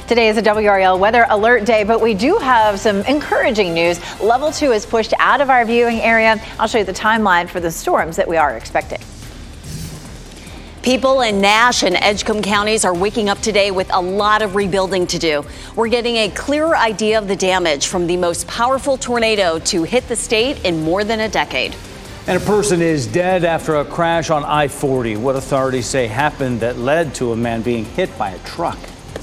Today is a WRAL weather alert day, but we do have some encouraging news. Level 2 is pushed out of our viewing area. I'll show you the timeline for the storms that we are expecting. People in Nash and Edgecombe counties are waking up today with a lot of rebuilding to do. We're getting a clearer idea of the damage from the most powerful tornado to hit the state in more than a decade. And a person is dead after a crash on I-40. What authorities say happened that led to a man being hit by a truck.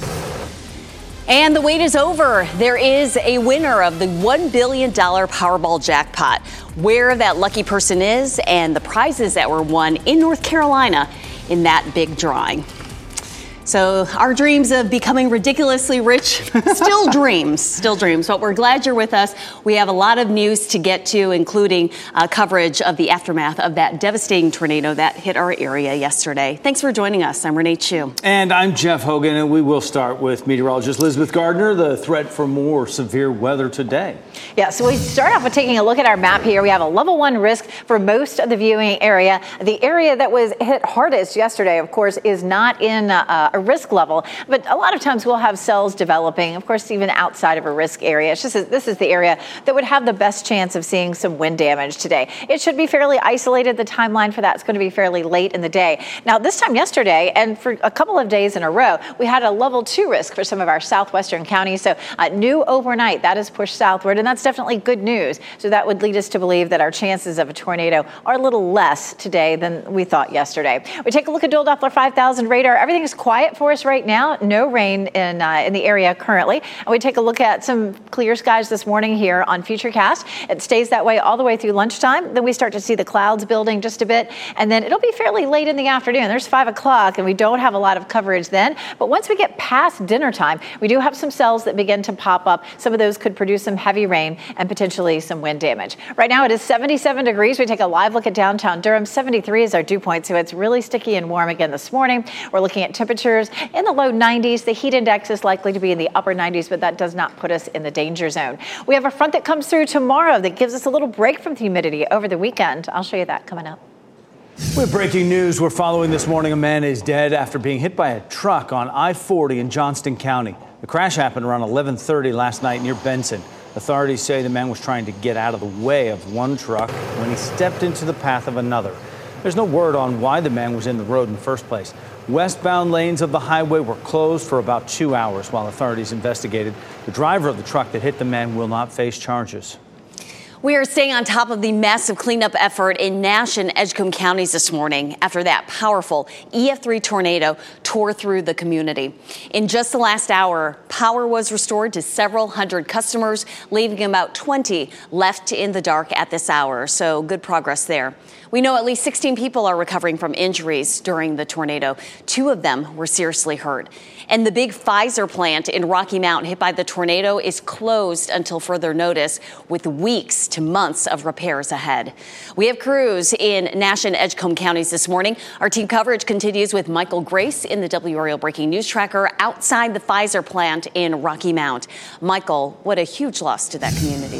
And the wait is over. There is a winner of the $1 billion Powerball jackpot. Where that lucky person is and the prizes that were won in North Carolina in that big drawing. So our dreams of becoming ridiculously rich, still dreams, but we're glad you're with us. We have a lot of news to get to, including coverage of the aftermath of that devastating tornado that hit our area yesterday. Thanks for joining us. I'm Renee Chu. And I'm Jeff Hogan, and we will start with meteorologist Elizabeth Gardner, the threat for more severe weather today. Yeah, so we start off with taking a look at our map here. We have a level 1 risk for most of the viewing area. The area that was hit hardest yesterday, of course, is not in a risk level, but a lot of times we'll have cells developing, of course, even outside of a risk area. It's just this is the area that would have the best chance of seeing some wind damage today. It should be fairly isolated. The timeline for that is going to be fairly late in the day. Now, this time yesterday, and for a couple of days in a row, we had a level 2 risk for some of our southwestern counties. So new overnight, that is pushed southward, and that's definitely good news. So that would lead us to believe that our chances of a tornado are a little less today than we thought yesterday. We take a look at dual Doppler 5000 radar. Everything is quiet for us right now. No rain in the area currently. And we take a look at some clear skies this morning here on Futurecast. It stays that way all the way through lunchtime. Then we start to see the clouds building just a bit. And then it'll be fairly late in the afternoon. There's 5 o'clock and we don't have a lot of coverage then. But once we get past dinner time, we do have some cells that begin to pop up. Some of those could produce some heavy rain and potentially some wind damage. Right now it is 77 degrees. We take a live look at downtown Durham. 73 is our dew point. So it's really sticky and warm again this morning. We're looking at temperatures in the low 90s. The heat index is likely to be in the upper 90s, but that does not put us in the danger zone. We have a front that comes through tomorrow that gives us a little break from the humidity over the weekend. I'll show you that coming up. We have breaking news we're following this morning. A man is dead after being hit by a truck on I-40 in Johnston County. The crash happened around 11:30 last night near Benson. Authorities say the man was trying to get out of the way of one truck when he stepped into the path of another. There's no word on why the man was in the road in the first place. Westbound lanes of the highway were closed for about 2 hours while authorities investigated. The driver of the truck that hit the man will not face charges. We are staying on top of the massive cleanup effort in Nash and Edgecombe counties this morning after that powerful EF3 tornado tore through the community. In just the last hour, power was restored to several hundred customers, leaving about 20 left in the dark at this hour. So good progress there. We know at least 16 people are recovering from injuries during the tornado. 2 of them were seriously hurt. And the big Pfizer plant in Rocky Mount hit by the tornado is closed until further notice, with weeks to months of repairs ahead. We have crews in Nash and Edgecombe counties this morning. Our team coverage continues with Michael Grace in the WRAL Breaking News Tracker outside the Pfizer plant in Rocky Mount. Michael, what a huge loss to that community.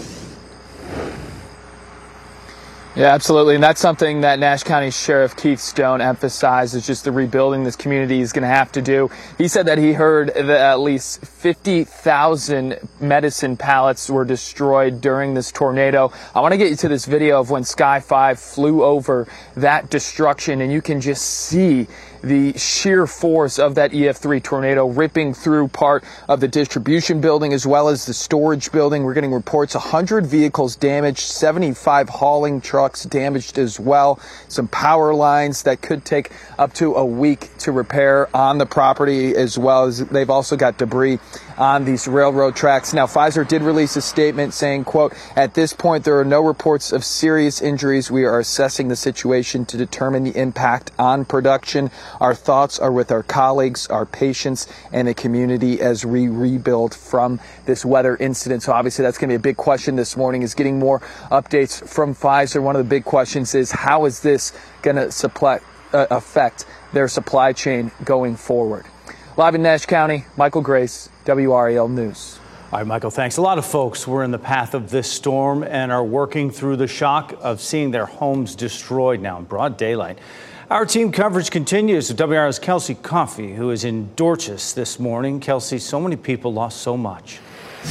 Yeah, absolutely. And that's something that Nash County Sheriff Keith Stone emphasized, is just the rebuilding this community is going to have to do. He said that he heard that at least 50,000 medicine pallets were destroyed during this tornado. I want to get you to this video of when Sky 5 flew over that destruction, and you can just see the sheer force of that EF3 tornado ripping through part of the distribution building as well as the storage building. We're getting reports 100 vehicles damaged, 75 hauling trucks damaged as well. Some power lines that could take up to a week to repair on the property, as well as they've also got debris on these railroad tracks. Now, Pfizer did release a statement saying, quote, "At this point, there are no reports of serious injuries. We are assessing the situation to determine the impact on production. Our thoughts are with our colleagues, our patients, and the community as we rebuild from this weather incident." So obviously that's going to be a big question this morning, is getting more updates from Pfizer. One of the big questions is, how is this going to affect their supply chain going forward? Live in Nash County, Michael Grace, WRAL News. All right, Michael, thanks. A lot of folks were in the path of this storm and are working through the shock of seeing their homes destroyed now in broad daylight. Our team coverage continues with WRAL's Kelsey Coffey, who is in Dorchester this morning. Kelsey, so many people lost so much.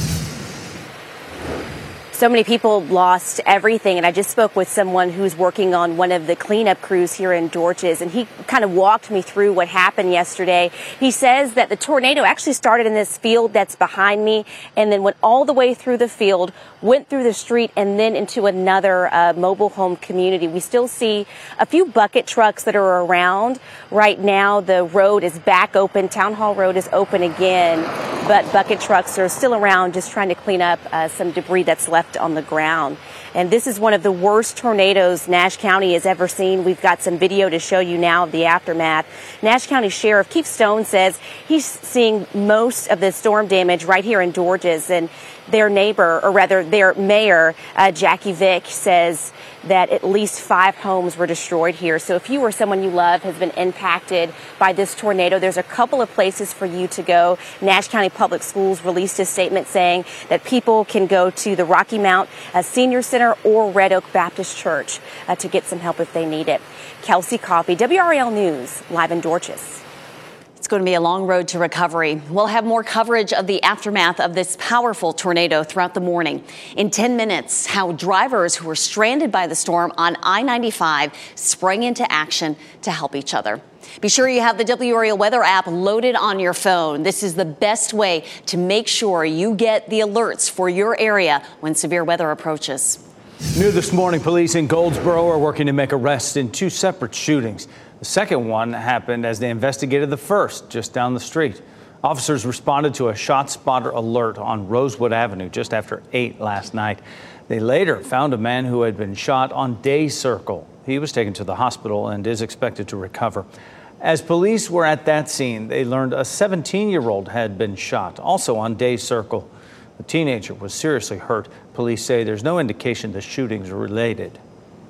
So many people lost everything, and I just spoke with someone who's working on one of the cleanup crews here in Dorchester, and he kind of walked me through what happened yesterday. He says that the tornado actually started in this field that's behind me and then went all the way through the field, went through the street, and then into another mobile home community. We still see a few bucket trucks that are around. Right now, the road is back open. Town Hall Road is open again, but bucket trucks are still around just trying to clean up some debris that's left on the ground. And this is one of the worst tornadoes Nash County has ever seen. We've got some video to show you now of the aftermath. Nash County Sheriff Keith Stone says he's seeing most of the storm damage right here in Dorchester, and their neighbor, or rather their mayor, Jackie Vick, says that at least 5 homes were destroyed here. So if you or someone you love has been impacted by this tornado, there's a couple of places for you to go. Nash County Public Schools released a statement saying that people can go to the Rocky Mount Senior Center or Red Oak Baptist Church to get some help if they need it. Kelsey Coffey, WRAL News, live in Dorchester. It's going to be a long road to recovery. We'll have more coverage of the aftermath of this powerful tornado throughout the morning. In 10 minutes, how drivers who were stranded by the storm on I-95 sprang into action to help each other. Be sure you have the WRAL weather app loaded on your phone. This is the best way to make sure you get the alerts for your area when severe weather approaches. New this morning, police in Goldsboro are working to make arrests in 2 separate shootings. The second one happened as they investigated the first just down the street. Officers responded to a shot spotter alert on Rosewood Avenue just after 8 last night. They later found a man who had been shot on Day Circle. He was taken to the hospital and is expected to recover. As police were at that scene, they learned a 17-year-old had been shot, also on Day Circle. The teenager was seriously hurt. Police say there's no indication the shootings are related.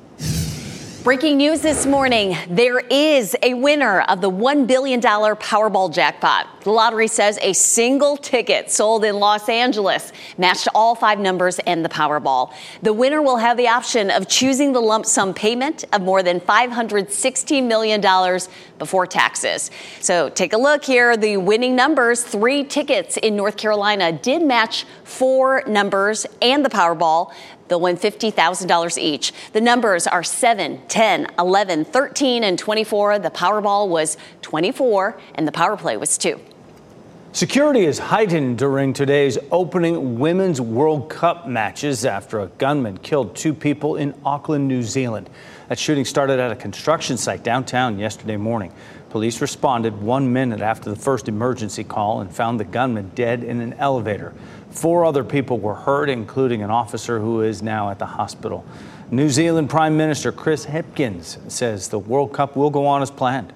Breaking news this morning, there is a winner of the $1 billion Powerball jackpot. The lottery says a single ticket sold in Los Angeles matched all 5 numbers in the Powerball. The winner will have the option of choosing the lump sum payment of more than $516 million before taxes. So take a look here. The winning numbers, 3 tickets in North Carolina, did match 4 numbers and the Powerball. They'll win $50,000 each. The numbers are 7, 10, 11, 13, and 24. The Powerball was 24, and the Power Play was 2. Security is heightened during today's opening Women's World Cup matches after a gunman killed 2 people in Auckland, New Zealand. That shooting started at a construction site downtown yesterday morning. Police responded 1 minute after the first emergency call and found the gunman dead in an elevator. 4 other people were hurt, including an officer who is now at the hospital. New Zealand Prime Minister Chris Hipkins says the World Cup will go on as planned.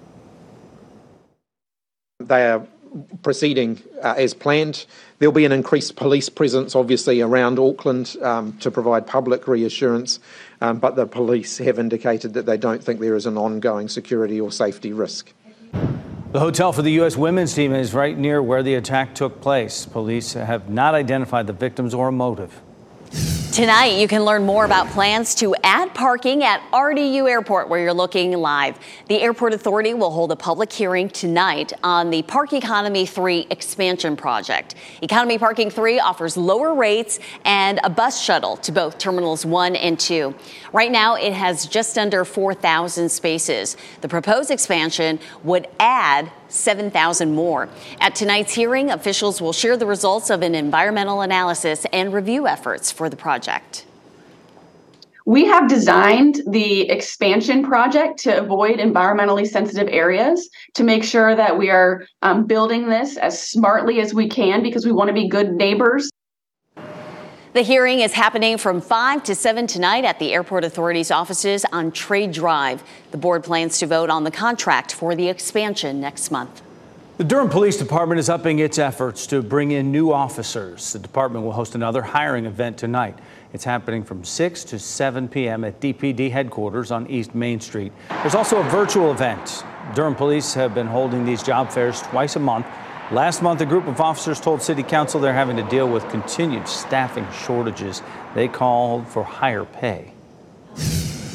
They are proceeding as planned. There'll be an increased police presence, obviously, around Auckland to provide public reassurance, but the police have indicated that they don't think there is an ongoing security or safety risk. The hotel for the U.S. women's team is right near where the attack took place. Police have not identified the victims or a motive. Tonight, you can learn more about plans to add parking at RDU Airport, where you're looking live. The Airport Authority will hold a public hearing tonight on the Park Economy 3 expansion project. Economy Parking 3 offers lower rates and a bus shuttle to both Terminals 1 and 2. Right now, it has just under 4,000 spaces. The proposed expansion would add 7,000 more. At tonight's hearing, officials will share the results of an environmental analysis and review efforts for the project. We have designed the expansion project to avoid environmentally sensitive areas, to make sure that we are building this as smartly as we can, because we want to be good neighbors. The hearing is happening from 5 to 7 tonight at the Airport Authority's offices on Trade Drive. The board plans to vote on the contract for the expansion next month. The Durham Police Department is upping its efforts to bring in new officers. The department will host another hiring event tonight. It's happening from 6 to 7 p.m. at DPD headquarters on East Main Street. There's also a virtual event. Durham Police have been holding these job fairs twice a month. Last month, a group of officers told City Council they're having to deal with continued staffing shortages. They called for higher pay.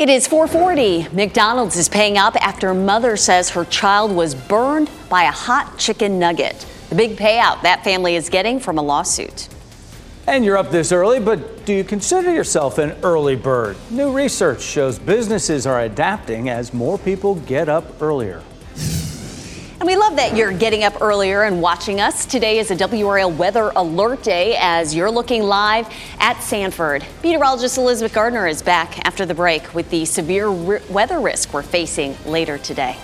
It is 4:40. McDonald's is paying up after mother says her child was burned by a hot chicken nugget. The big payout that family is getting from a lawsuit. And you're up this early, but do you consider yourself an early bird? New research shows businesses are adapting as more people get up earlier. And we love that you're getting up earlier and watching us. Today is a WRAL Weather Alert Day as you're looking live at Sanford. Meteorologist Elizabeth Gardner is back after the break with the severe weather risk we're facing later today.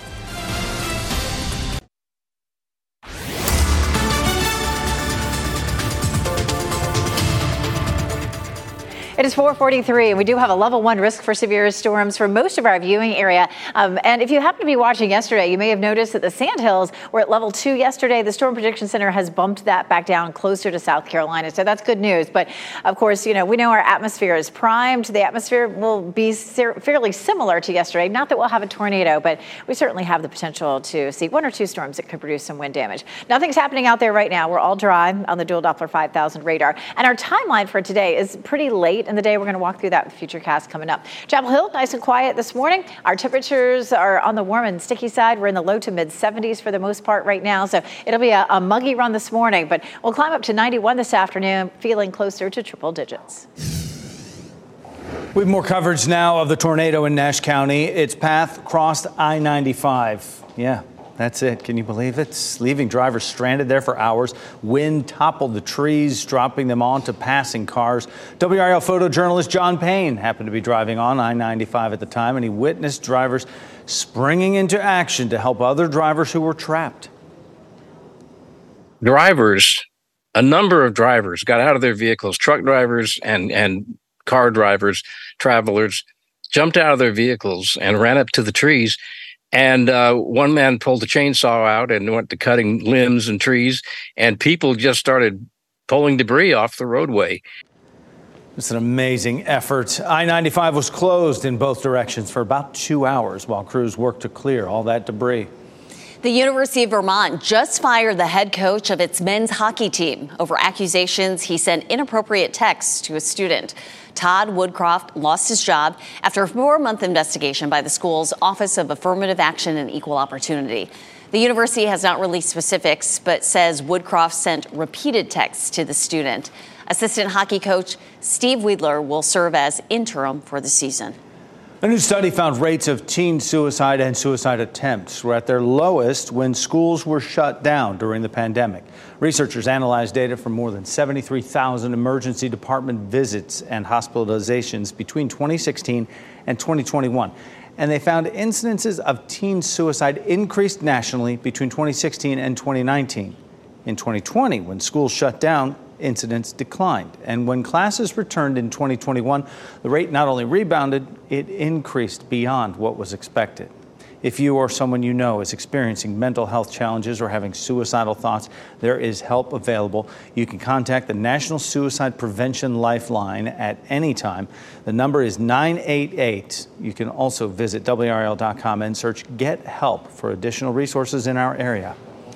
It is 4:43, and we do have a level 1 risk for severe storms for most of our viewing area. And if you happen to be watching yesterday, you may have noticed that the Sandhills were at level 2 yesterday. The Storm Prediction Center has bumped that back down closer to South Carolina. So that's good news. But of course, we know our atmosphere is primed. The atmosphere will be fairly similar to yesterday. Not that we'll have a tornado, but we certainly have the potential to see 1 or 2 storms that could produce some wind damage. Nothing's happening out there right now. We're all dry on the dual Doppler 5000 radar. And our timeline for today is pretty late in the day. We're going to walk through that with Futurecast coming up. Chapel Hill, nice and quiet this morning. Our temperatures are on the warm and sticky side. We're in the low to mid 70s for the most part right now. So it'll be a muggy run this morning, but we'll climb up to 91 this afternoon, feeling closer to triple digits. We have more coverage now of the tornado in Nash County. Its path crossed I-95. Yeah. That's it. Can you believe it? Leaving drivers stranded there for hours. Wind toppled the trees, dropping them onto passing cars. WRAL photojournalist John Payne happened to be driving on I-95 at the time, and he witnessed drivers springing into action to help other drivers who were trapped. A number of drivers got out of their vehicles, truck drivers and car drivers, travelers, jumped out of their vehicles and ran up to the trees. And one man pulled a chainsaw out and went to cutting limbs and trees, and people just started pulling debris off the roadway. It's an amazing effort. I-95 was closed in both directions for about 2 hours while crews worked to clear all that debris. The University of Vermont just fired the head coach of its men's hockey team over accusations he sent inappropriate texts to a student. Todd Woodcroft lost his job after a 4-month investigation by the school's Office of Affirmative Action and Equal Opportunity. The university has not released specifics, but says Woodcroft sent repeated texts to the student. Assistant hockey coach Steve Wiedler will serve as interim for the season. A new study found rates of teen suicide and suicide attempts were at their lowest when schools were shut down during the pandemic. Researchers analyzed data from more than 73,000 emergency department visits and hospitalizations between 2016 and 2021. And they found incidences of teen suicide increased nationally between 2016 and 2019. In 2020, when schools shut down, incidents declined. And when classes returned in 2021, the rate not only rebounded, it increased beyond what was expected. If you or someone you know is experiencing mental health challenges or having suicidal thoughts, there is help available. You can contact the National Suicide Prevention Lifeline at any time. The number is 988. You can also visit WRAL.com and search Get Help for additional resources in our area.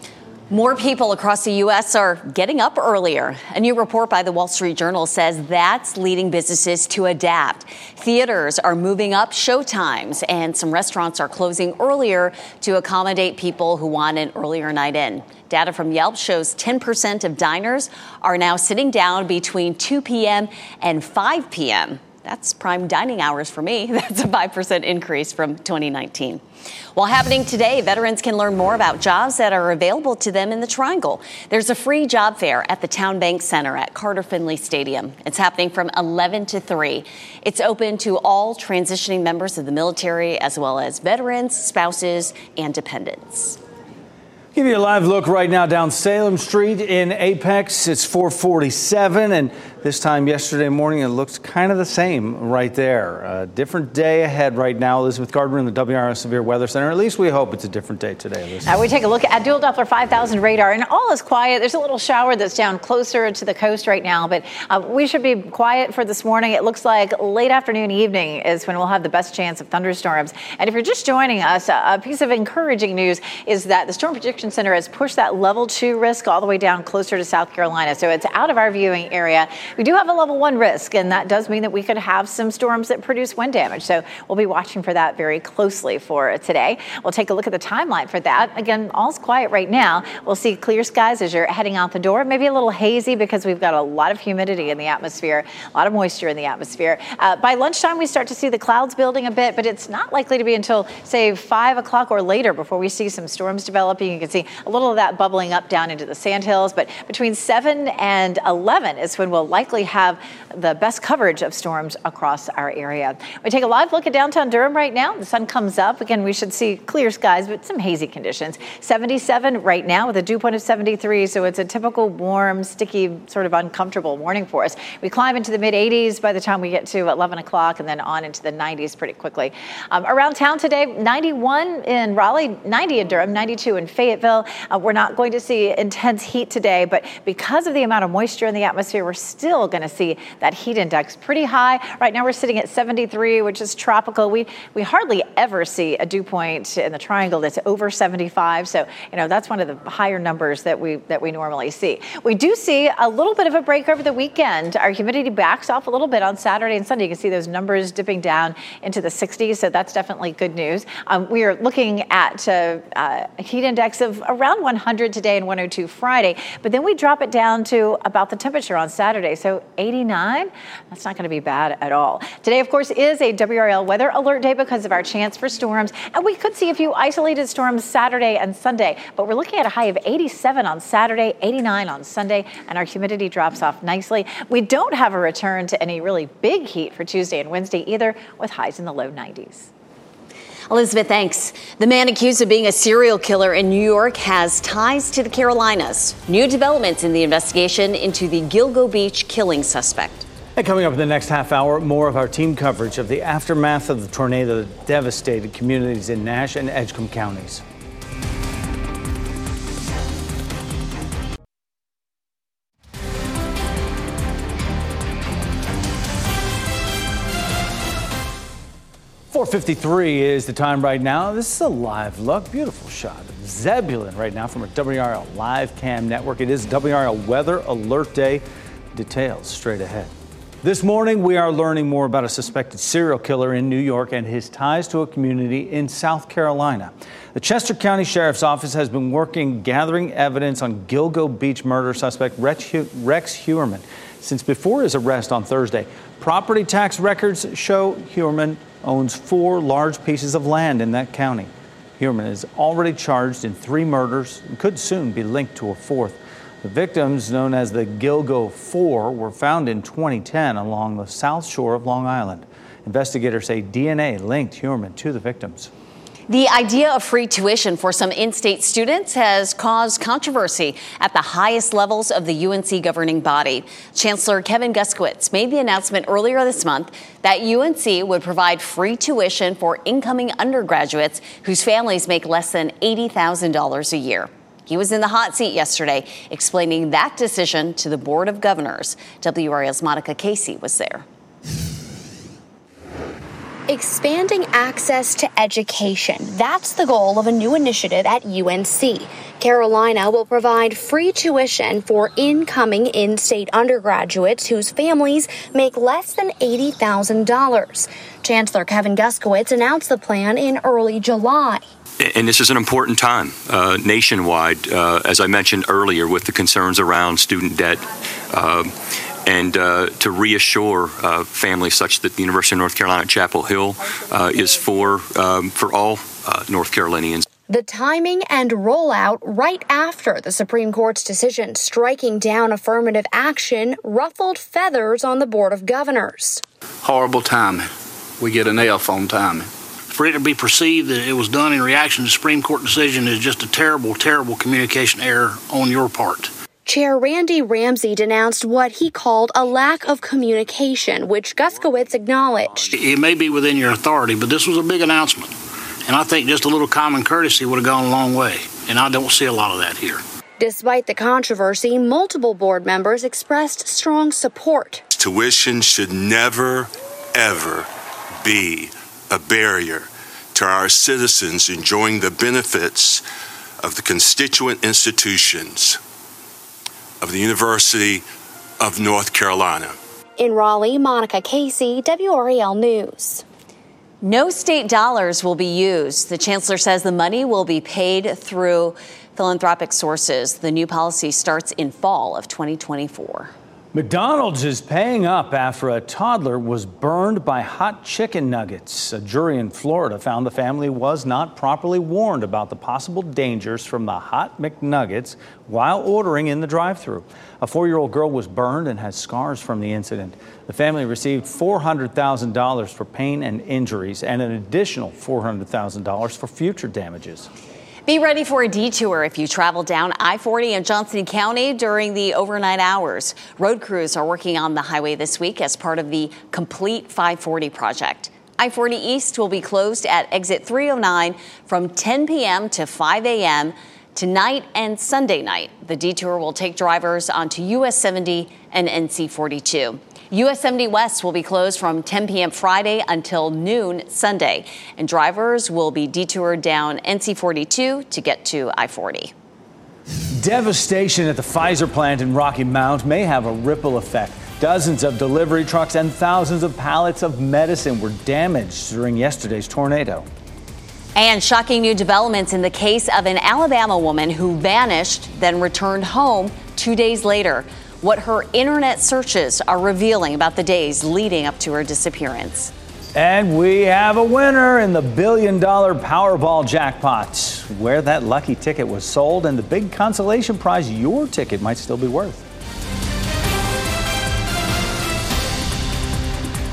More people across the U.S. are getting up earlier. A new report by the Wall Street Journal says that's leading businesses to adapt. Theaters are moving up show times, and some restaurants are closing earlier to accommodate people who want an earlier night in. Data from Yelp shows 10% of diners are now sitting down between 2 p.m. and 5 p.m. That's prime dining hours for me. That's a 5% increase from 2019. While happening today, veterans can learn more about jobs that are available to them in the Triangle. There's a free job fair at the Town Bank Center at Carter Finley Stadium. It's happening from 11 to 3. It's open to all transitioning members of the military, as well as veterans, spouses, and dependents. Give you a live look right now down Salem Street in Apex. It's 4:47, and this time yesterday morning it looks kind of the same right there. A different day ahead right now. Elizabeth Gardner in the WRAL Severe Weather Center. At least we hope it's a different day today, Elizabeth. Now we take a look at dual Doppler 5000 radar, and all is quiet. There's a little shower that's down closer to the coast right now, but we should be quiet for this morning. It looks like late afternoon, evening is when we'll have the best chance of thunderstorms. And if you're just joining us, a piece of encouraging news is that the Storm Prediction Center has pushed that level 2 risk all the way down closer to South Carolina. So it's out of our viewing area. We do have a level 1 risk, and that does mean that we could have some storms that produce wind damage. So we'll be watching for that very closely for today. We'll take a look at the timeline for that. Again, all's quiet right now. We'll see clear skies as you're heading out the door. Maybe a little hazy because we've got a lot of humidity in the atmosphere, a lot of moisture in the atmosphere. By lunchtime, we start to see the clouds building a bit, but it's not likely to be until, say, 5 o'clock or later before we see some storms developing. You can see a little of that bubbling up down into the sandhills, but between 7 and 11 is when we'll likely have the best coverage of storms across our area. We take a live look at downtown Durham right now. The sun comes up. Again, we should see clear skies, but some hazy conditions. 77 right now with a dew point of 73, so it's a typical warm, sticky, sort of uncomfortable morning for us. We climb into the mid-80s by the time we get to 11 o'clock and then on into the 90s pretty quickly. Around town today, 91 in Raleigh, 90 in Durham, 92 in Fayetteville. We're not going to see intense heat today, but because of the amount of moisture in the atmosphere, we're still going to see that heat index pretty high. Right now we're sitting at 73, which is tropical. We hardly ever see a dew point in the triangle that's over 75. So, that's one of the higher numbers that we normally see. We do see a little bit of a break over the weekend. Our humidity backs off a little bit on Saturday and Sunday. You can see those numbers dipping down into the 60s. So that's definitely good news. We are looking at a heat index of around 100 today and 102 Friday, but then we drop it down to about the temperature on Saturday. So 89, that's not going to be bad at all. Today, of course, is a WRAL weather alert day because of our chance for storms. And we could see a few isolated storms Saturday and Sunday, but we're looking at a high of 87 on Saturday, 89 on Sunday, and our humidity drops off nicely. We don't have a return to any really big heat for Tuesday and Wednesday either, with highs in the low 90s. Elizabeth, thanks. The man accused of being a serial killer in New York has ties to the Carolinas. New developments in the investigation into the Gilgo Beach killing suspect. And coming up in the next half hour, more of our team coverage of the aftermath of the tornado that devastated communities in Nash and Edgecombe counties. .53 is the time right now. This is a live look. Beautiful shot of Zebulon right now from our WRAL Live Cam network. It is WRAL Weather Alert Day. Details straight ahead. This morning, we are learning more about a suspected serial killer in New York and his ties to a community in South Carolina. The Chester County Sheriff's Office has been gathering evidence on Gilgo Beach murder suspect Rex Heuermann since before his arrest on Thursday. Property tax records show Heuermann owns 4 large pieces of land in that county. Heuermann is already charged in 3 murders and could soon be linked to a 4th. The victims, known as the Gilgo 4, were found in 2010 along the south shore of Long Island. Investigators say DNA linked Heuermann to the victims. The idea of free tuition for some in-state students has caused controversy at the highest levels of the UNC governing body. Chancellor Kevin Guskiewicz made the announcement earlier this month that UNC would provide free tuition for incoming undergraduates whose families make less than $80,000 a year. He was in the hot seat yesterday, explaining that decision to the Board of Governors. WRAL's Monica Casey was there. Expanding access to education. That's the goal of a new initiative at UNC. Carolina will provide free tuition for incoming in-state undergraduates whose families make less than $80,000. Chancellor Kevin Guskiewicz announced the plan in early July. And this is an important time nationwide, as I mentioned earlier, with the concerns around student debt. And to reassure families such that the University of North Carolina at Chapel Hill is for all North Carolinians. The timing and rollout right after the Supreme Court's decision striking down affirmative action ruffled feathers on the Board of Governors. Horrible timing. We get an F on timing. For it to be perceived that it was done in reaction to the Supreme Court decision is just a terrible, terrible communication error on your part. Chair Randy Ramsey denounced what he called a lack of communication, which Guskiewicz acknowledged. It may be within your authority, but this was a big announcement. And I think just a little common courtesy would have gone a long way. And I don't see a lot of that here. Despite the controversy, multiple board members expressed strong support. Tuition should never, ever be a barrier to our citizens enjoying the benefits of the constituent institutions of the University of North Carolina. In Raleigh, Monica Casey, WRAL News. No state dollars will be used. The chancellor says the money will be paid through philanthropic sources. The new policy starts in fall of 2024. McDonald's is paying up after a toddler was burned by hot chicken nuggets. A jury in Florida found the family was not properly warned about the possible dangers from the hot McNuggets while ordering in the drive-thru. A 4-year-old girl was burned and has scars from the incident. The family received $400,000 for pain and injuries and an additional $400,000 for future damages. Be ready for a detour if you travel down I-40 in Johnston County during the overnight hours. Road crews are working on the highway this week as part of the Complete 540 project. I-40 East will be closed at exit 309 from 10 p.m. to 5 a.m. tonight and Sunday night. The detour will take drivers onto US 70 and NC 42. US 70 West will be closed from 10 p.m. Friday until noon Sunday, and drivers will be detoured down NC 42 to get to I-40. Devastation at the Pfizer plant in Rocky Mount may have a ripple effect. Dozens of delivery trucks and thousands of pallets of medicine were damaged during yesterday's tornado. And shocking new developments in the case of an Alabama woman who vanished, then returned home 2 days later. What her internet searches are revealing about the days leading up to her disappearance. And we have a winner in the $1 billion Powerball jackpot, where that lucky ticket was sold and the big consolation prize your ticket might still be worth.